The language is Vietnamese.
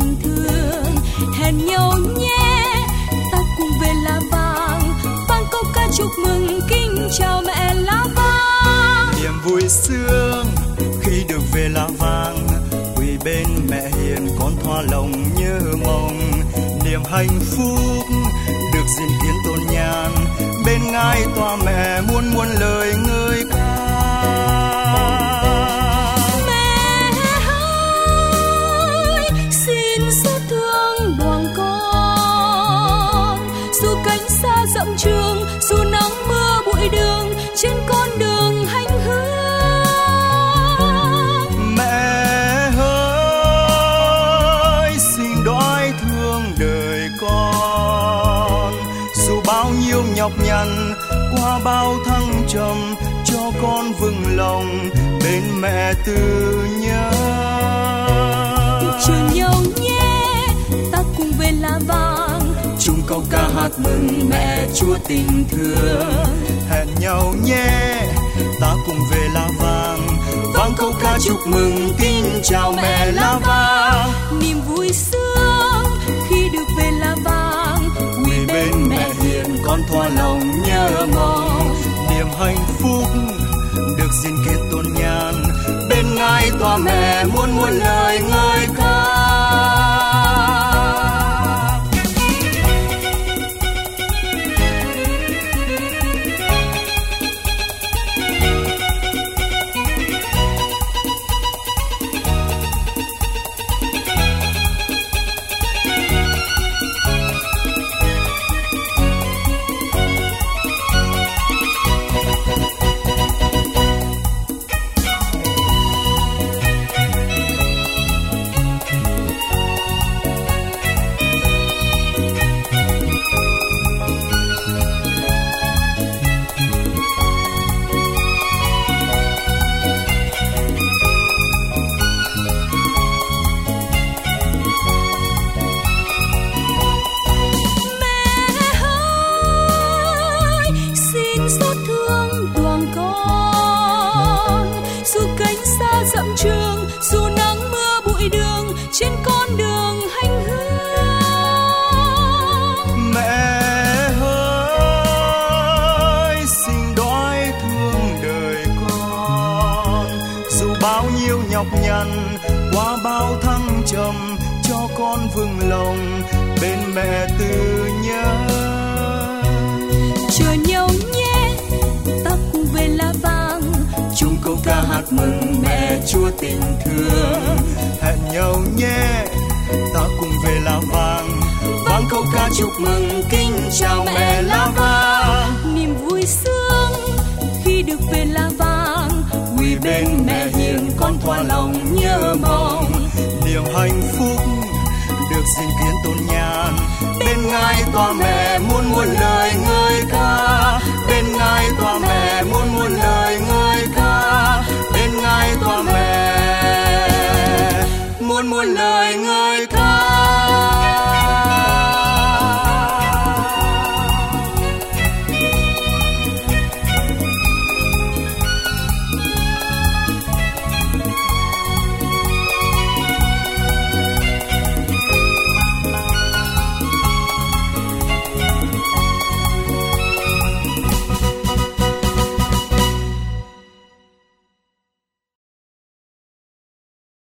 tình thương. Hẹn nhau nhé, ta cùng về lá vàng, vang câu ca chúc mừng kính chào mẹ lá vàng. Niềm vui sướng khi được về lá vàng, quỳ bên mẹ hiền con thoa lòng nhớ mong. Niềm hạnh phúc được diện kiến tôn nhàn, bên ngai tòa mẹ muôn muôn lời ngợi ca. Mẹ ơi, xin xót thương đoàn con, dù cánh xa dặm trường, dù nắng mưa bụi đường, trên con đường hạnh hương. Mẹ ơi, xin đoái thương đời con, dù bao nhiêu nhọc nhằn qua bao thăng trầm, cho con vững lòng bên mẹ từ nhớ. Chờ nhau nhé, ta cùng về lá vàng, chung câu ca hát mừng mẹ Chúa tình thương. Hẹn nhau nhé, ta cùng về lá vàng, vang câu ca chúc mừng kính chào mẹ lá vàng. niềm vui sướng khi được về lá vàng, Quỳ bên mẹ hiền con thoa lòng nhớ mong. Niềm hạnh phúc được diện kiến tôn nhàn, bên ngai tòa mẹ muôn muôn lời ngợi ca. dặm trường, dù nắng mưa bụi đường, trên con đường hạnh hương. Mẹ ơi, xin đói thương đời con, dù bao nhiêu nhọc nhằn, qua bao thăng trầm, cho con vững lòng bên mẹ từ nhớ. Chờ nhau nhé, ta cùng về lá vàng, chung câu ca hát mừng mẹ Chúa tình thương. Hẹn nhau nhé, ta cùng về lá vàng, vang câu ca chúc mừng kính chào mẹ lá vàng. niềm vui sướng khi được về lá vàng, quỳ bên mẹ hiền con thỏa lòng nhớ mong. Niềm hạnh phúc được gìn kiến tôn nhàn, bên ngai tòa mẹ muôn muôn lời ngợi ca, bên ngai tòa mẹ